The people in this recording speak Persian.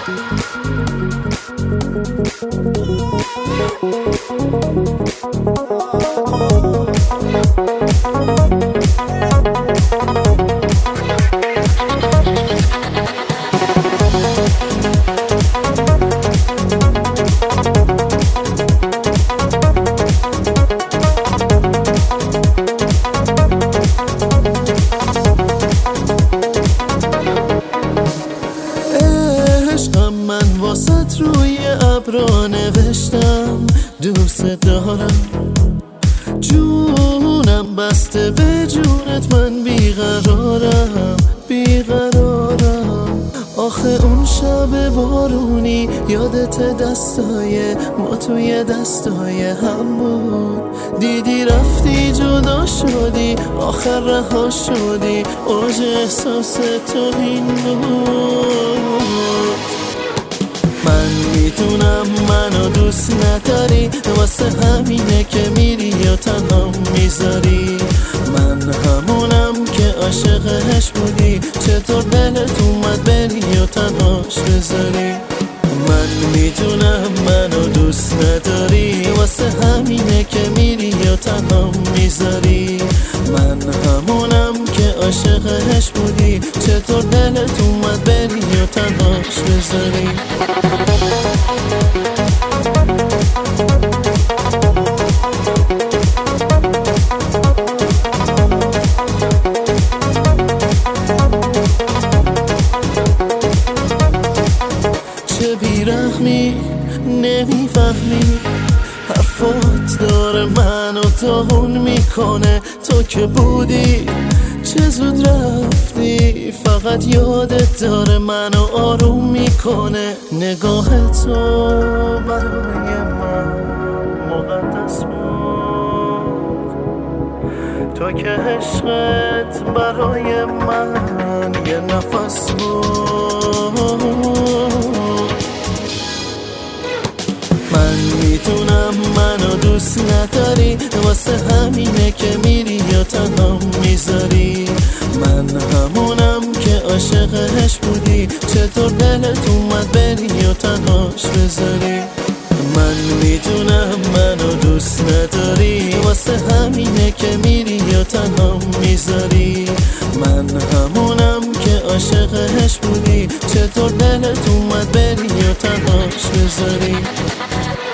من واسط روی ابرا نوشتم دوست دارم، جونم بسته به جونت، من بیقرارم بیقرارم. آخه اون شب بارونی یادت دستای ما توی دستای هم بود، دیدی رفتی جدا شدی آخر رها شدی، اوج احساس تو این بود. من میدونم منو دوست نداری، واسه همینه که میری یا تنها میذاری. من همونم که عاشقش بودی، چطور دلت اومد بری یا تنهاش بذاری. من میدونم منو دوست نداری، واسه همینه که میری یا تنها میذاری. من همونم که عاشقش بودی، چطور دلت اومد بری یا تنهاش بذاری. چه بیرحمی نمیفهمی، حرفات داره منو داغون میکنه. تو که بودی چه زود رفتی، فقط یادت داره منو آروم میکنه. نگاه تو برای من مقدس بود، تو که عشقت برای من یه نفس بود. من میدونم منو دوست نداری، واسه همینه که میری یا تنها میذاری. من همونم که عاشقش بودی، چطور دلت اومد بری یا تنهاش بذاری. من میدونم منو دوست نداری، واسه همینه که میری یا تنها میذاری. من همونم که عاشقش بودی، چطور دلت اومد بری یا تنهاش بذاری.